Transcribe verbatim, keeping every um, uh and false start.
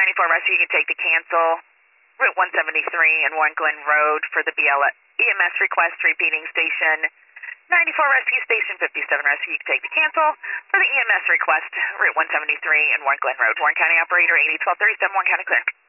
ninety-four Rescue, you can take the cancel. Route one seventy-three and Warren Glen Road for the B L E M S request, repeating station ninety-four Rescue, station fifty-seven Rescue, you can take the cancel for the E M S request, Route one seventy-three and Warren Glen Road. Warren County operator eighty twelve thirty-seven, Warren County clear.